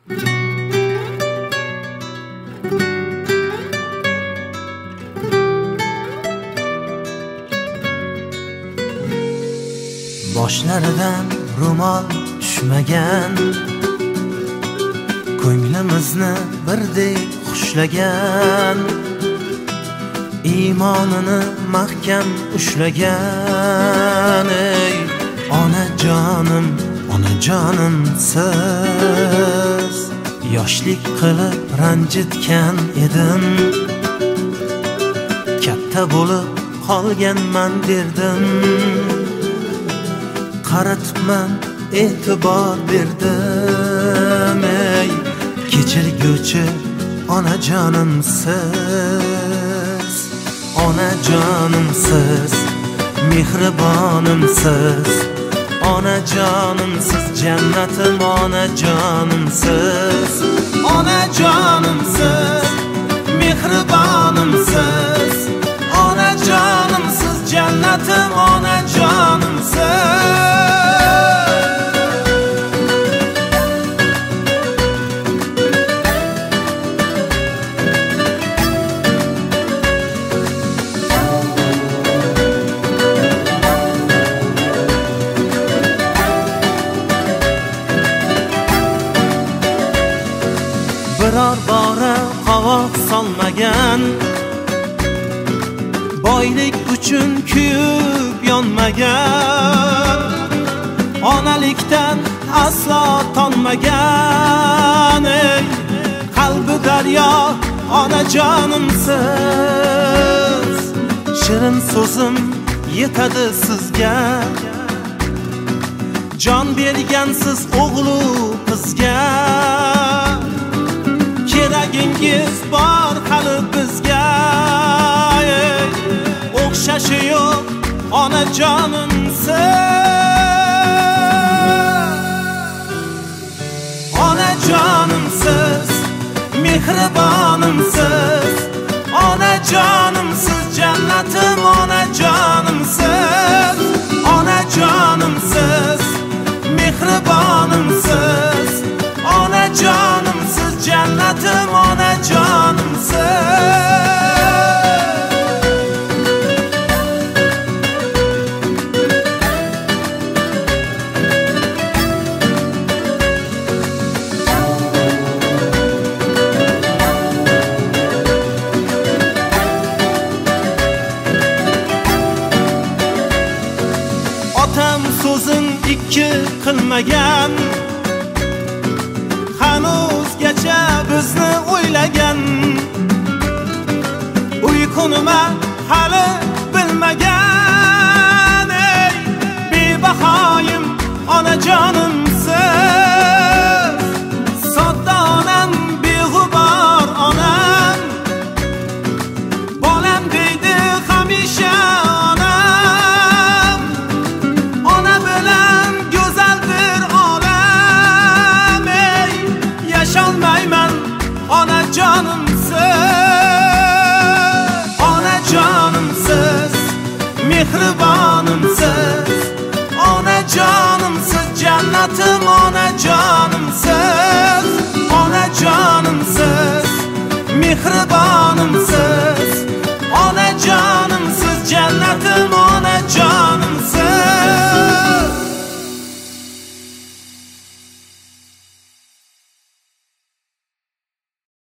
Boshlaridan ro'mol tushmagan, ko'nglimizni birdek xushlagan, iymonini mahkam ushlagan. Ey onajonim siz, yoshlik qilib ranjitgan edim, katta bo'lib qolganman derdim. Qaratibman e'tibor berdim. Ey kechirguvchi onajonim siz, onajonim siz, mehribonim siz, onajonim siz, jannatim onajonim siz, onajonim siz, mehribonim siz, onajonim siz, jannatim onajonim siz. Biror bora qovoq solmagan, boylik uchun kuyib yonmagan, onalikdan aslo tonmagan. Ey qalbi daryo onajonim siz, shirin so'zim yetadi sizga, jon bergansiz o'g'lu qizga. Keragingiz bor hali bizga, o'xshashi yo'q onajonim siz, onajonim siz, mehribonim siz, onajonim siz, jannatim onajonim siz, onajonim siz, mehribonim siz, onajonim siz, jannatim onajonim siz. Otam so'zin ikki qilmagan, hanuzgacha bizni o'ylagan, uyqunima hali bilmagan. Ey bebahoyim onajonim siz, sodda onam, beg'ubor onam, bolam deydi hamisha onam, ona bilan go'zaldir olam. Ey yasholmayman onajonim siz, onajonim siz, mehribonim siz, onajonim siz, jannatim onajonim siz, onajonim siz, mehribonim siz, onajonim siz, jannatim onajonim siz.